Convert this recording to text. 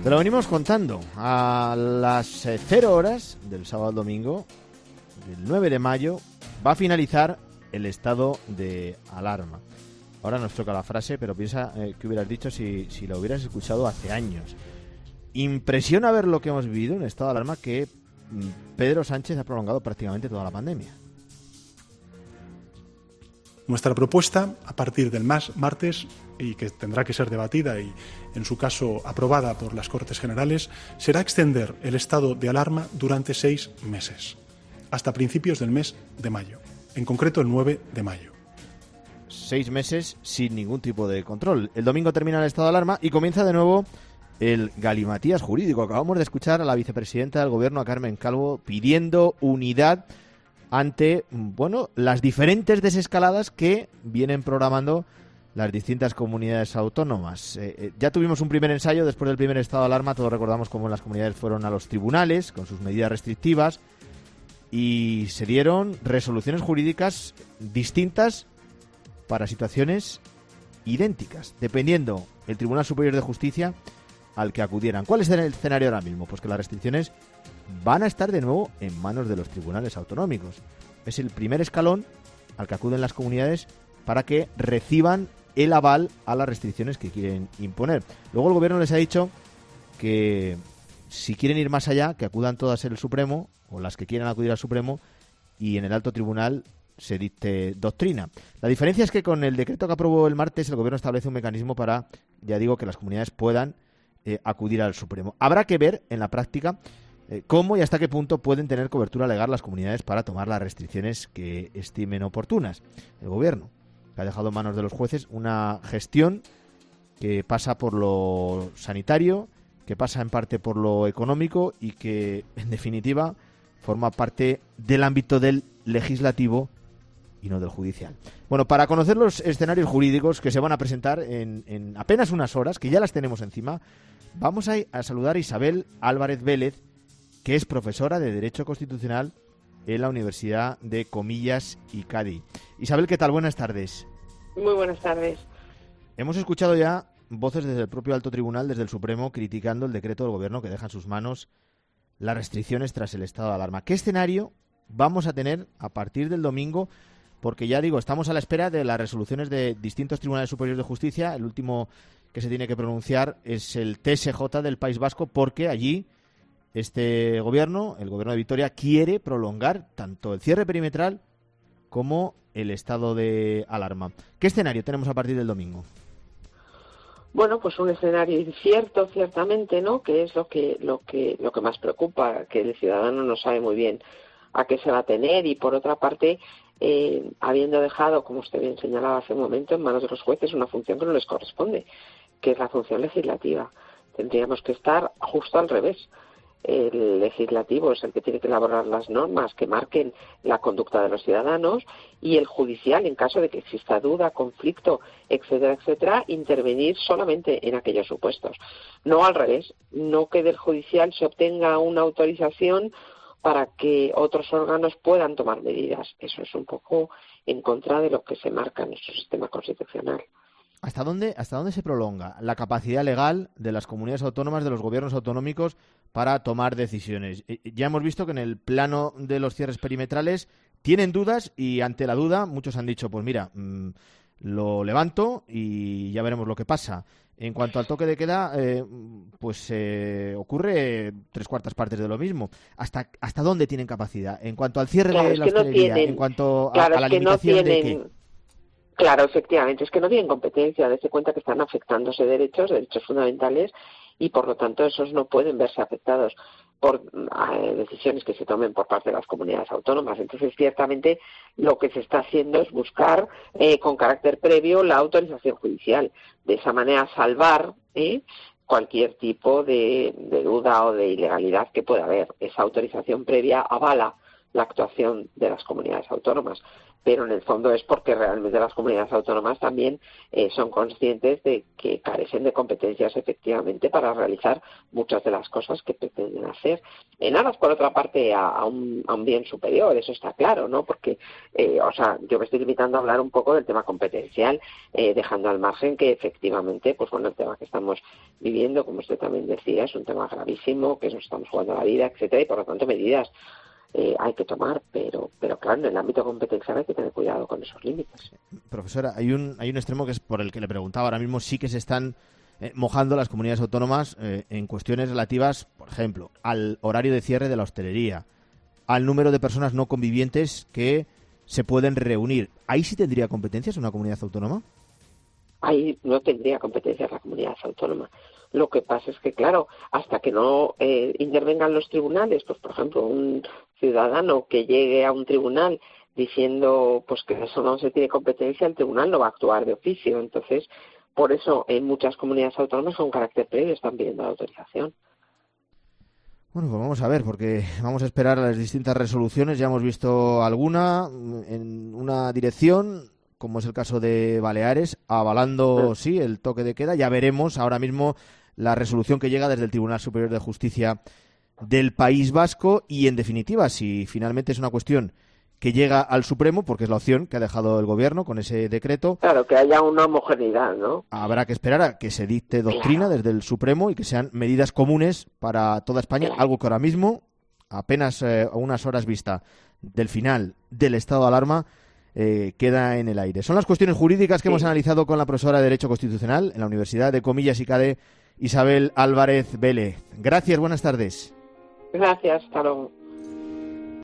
Te lo venimos contando. A las 0 horas del sábado al domingo, el 9 de mayo, va a finalizar el estado de alarma. Ahora nos toca la frase, pero piensa que hubieras dicho si lo hubieras escuchado hace años. Impresiona ver lo que hemos vivido en estado de alarma que Pedro Sánchez ha prolongado prácticamente toda la pandemia. Nuestra propuesta, a partir del martes, y que tendrá que ser debatida y, en su caso, aprobada por las Cortes Generales, será extender el estado de alarma durante 6 meses, hasta principios del mes de mayo, en concreto el 9 de mayo. 6 meses sin ningún tipo de control. El domingo termina el estado de alarma y comienza de nuevo el galimatías jurídico. Acabamos de escuchar a la vicepresidenta del Gobierno, a Carmen Calvo, pidiendo unidad ante, las diferentes desescaladas que vienen programando las distintas comunidades autónomas. Ya tuvimos un primer ensayo después del primer estado de alarma. Todos recordamos cómo las comunidades fueron a los tribunales con sus medidas restrictivas y se dieron resoluciones jurídicas distintas para situaciones idénticas, dependiendo el Tribunal Superior de Justicia al que acudieran. ¿Cuál es el escenario ahora mismo? Pues que las restricciones van a estar de nuevo en manos de los tribunales autonómicos. Es el primer escalón al que acuden las comunidades para que reciban el aval a las restricciones que quieren imponer. Luego el Gobierno les ha dicho que si quieren ir más allá, que acudan todas al Supremo, o las que quieran acudir al Supremo, y en el alto tribunal se dicte doctrina. La diferencia es que con el decreto que aprobó el martes el Gobierno establece un mecanismo para, ya digo, que las comunidades puedan acudir al Supremo. Habrá que ver en la práctica cómo y hasta qué punto pueden tener cobertura legal las comunidades para tomar las restricciones que estimen oportunas. El Gobierno, que ha dejado en manos de los jueces una gestión que pasa por lo sanitario, que pasa en parte por lo económico y que, en definitiva, forma parte del ámbito del legislativo y no del judicial. Bueno, para conocer los escenarios jurídicos que se van a presentar en apenas unas horas, que ya las tenemos encima, vamos a saludar a Isabel Álvarez Vélez, que es profesora de Derecho Constitucional en la Universidad de Comillas y Cádiz. Isabel, ¿qué tal? Buenas tardes. Muy buenas tardes. Hemos escuchado ya voces desde el propio Alto Tribunal, desde el Supremo, criticando el decreto del Gobierno que deja en sus manos las restricciones tras el estado de alarma. ¿Qué escenario vamos a tener a partir del domingo? Porque ya digo, estamos a la espera de las resoluciones de distintos tribunales superiores de justicia. El último que se tiene que pronunciar es el TSJ del País Vasco, porque allí este gobierno, el Gobierno de Vitoria, quiere prolongar tanto el cierre perimetral como el estado de alarma. ¿Qué escenario tenemos a partir del domingo? Bueno, pues un escenario incierto, ciertamente, ¿no? Que es lo que más preocupa, que el ciudadano no sabe muy bien a qué se va a tener, y por otra parte, habiendo dejado, como usted bien señalaba hace un momento, en manos de los jueces una función que no les corresponde, que es la función legislativa. Tendríamos que estar justo al revés. El legislativo es el que tiene que elaborar las normas que marquen la conducta de los ciudadanos, y el judicial, en caso de que exista duda, conflicto, etcétera, etcétera, intervenir solamente en aquellos supuestos. No al revés, no que del judicial se obtenga una autorización para que otros órganos puedan tomar medidas. Eso es un poco en contra de lo que se marca en nuestro sistema constitucional. ¿Hasta dónde se prolonga la capacidad legal de las comunidades autónomas, de los gobiernos autonómicos, para tomar decisiones? Ya hemos visto que en el plano de los cierres perimetrales tienen dudas, y ante la duda muchos han dicho, pues mira, lo levanto y ya veremos lo que pasa. En cuanto al toque de queda, ocurre 3/4 partes de lo mismo. ¿Hasta dónde tienen capacidad? En cuanto al cierre de la hostelería, en cuanto a la limitación de qué. Claro, efectivamente, es que no tienen competencia. Dense cuenta que están afectándose derechos fundamentales, y por lo tanto esos no pueden verse afectados por decisiones que se tomen por parte de las comunidades autónomas. Entonces, ciertamente, lo que se está haciendo es buscar con carácter previo la autorización judicial. De esa manera salvar cualquier tipo de duda o de ilegalidad que pueda haber. Esa autorización previa avala la actuación de las comunidades autónomas, pero en el fondo es porque realmente las comunidades autónomas también son conscientes de que carecen de competencias efectivamente para realizar muchas de las cosas que pretenden hacer, en aras por otra parte a un bien superior, eso está claro, ¿no? Porque yo me estoy limitando a hablar un poco del tema competencial, dejando al margen que efectivamente, pues bueno, el tema que estamos viviendo, como usted también decía, es un tema gravísimo, que nos estamos jugando la vida, etcétera, y por lo tanto medidas hay que tomar, pero claro, en el ámbito competencial hay que tener cuidado con esos límites. Profesora, hay un extremo que es por el que le preguntaba. Ahora mismo sí que se están mojando las comunidades autónomas en cuestiones relativas, por ejemplo, al horario de cierre de la hostelería, al número de personas no convivientes que se pueden reunir. ¿Ahí sí tendría competencias una comunidad autónoma? Ahí no tendría competencias la comunidad autónoma. Lo que pasa es que, claro, hasta que no intervengan los tribunales, pues por ejemplo, un ciudadano que llegue a un tribunal diciendo pues que eso no se tiene competencia, el tribunal no va a actuar de oficio. Entonces, por eso en muchas comunidades autónomas con carácter previo están pidiendo la autorización. Bueno, pues vamos a ver, porque vamos a esperar a las distintas resoluciones. Ya hemos visto alguna en una dirección, como es el caso de Baleares, avalando, sí, el toque de queda. Ya veremos ahora mismo la resolución que llega desde el Tribunal Superior de Justicia del País Vasco y, en definitiva, si finalmente es una cuestión que llega al Supremo, porque es la opción que ha dejado el Gobierno con ese decreto. Claro, que haya una homogeneidad, ¿no? Habrá que esperar a que se dicte doctrina desde el Supremo y que sean medidas comunes para toda España, algo que ahora mismo, apenas a unas horas vista del final del estado de alarma, queda en el aire. Son las cuestiones jurídicas que hemos analizado con la profesora de Derecho Constitucional en la Universidad de Comillas y CADE, Isabel Álvarez Vélez. Gracias, buenas tardes. Gracias, hasta luego.